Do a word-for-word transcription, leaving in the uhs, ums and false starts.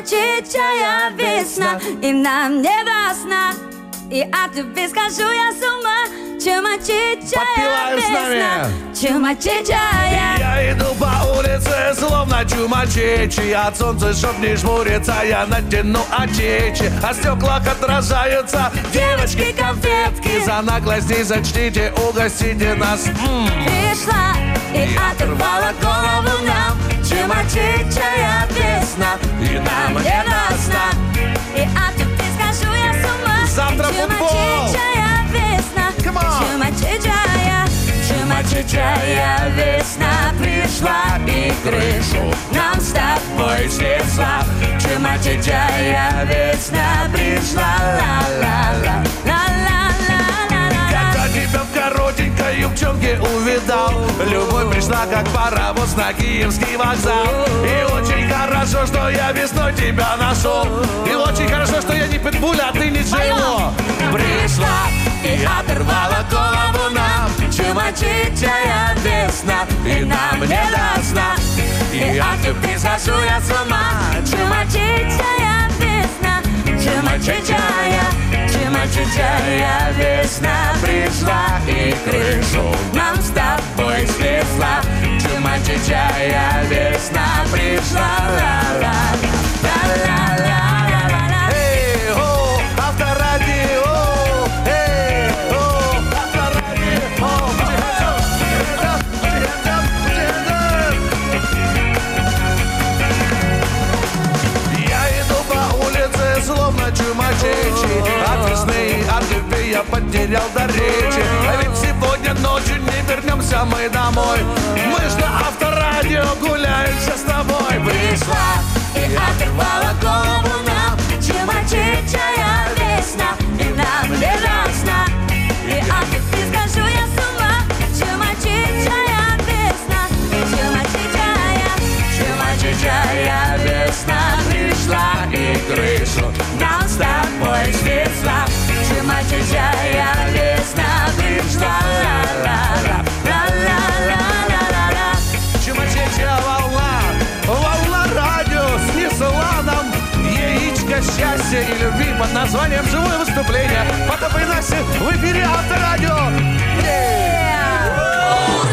чумачечая весна, и нам не до сна. И от любви схожу я с ума. Чумачечая весна, чумачечая. Я иду по улице, словно чумачечи. От солнца, чтоб не жмуриться, я натяну очечи. А стеклах отражаются девочки конфетки. За наглость не зачтите, угостите нас. М-м. Пришла и оторвала голову нам. Чумачечая весна, и нам не до сна. И от любви схожу я с ума. Завтра футбол. Чумачечая весна, чумачечая, чумачечая весна пришла и крышу нам с тобой снесла. Чумачечая весна пришла, ла-ла-ла, ла-ла-ла-ла-ла. Когда тебя в коротенькой юбчонке увидал, любовь пришла как паровоз на Киевский вокзал. И очень хорошо, что я весной тебя нашел. И очень хорошо, что я не питбуль, а ты не Джейло. Пришла и оторвала голову нам. Чумачечая весна, и нам не до сна. И от любви схожу я с ума. Чумачечая весна, чумачечая, чумачечая весна пришла и крышу нам с тобой снесла. Чумачечая весна пришла, ла-ла-ла-ла-ла-ла. Словно чумачечи, от весны, от любви я потерял до речи. А ведь сегодня ночью не вернемся мы домой. Мы ж на Авторадио гуляемся с тобой. Пришла и оторвала голову нам. Чумачечая весна, и нам не до сна. И от любви схожу я с ума. Чумачечая весна, чумачечая, чумачечая весна пришла и крышу нам с тобой снесла. Чумачечая весна пришла, ла-ла-ла, ла-ла-ла-ла-ла-ла. Чумачечая волна, волна радио снесла нам яичко счастья и любви под названием «Живое выступление». Потап и Настя в эфире Авторадио. Yeah!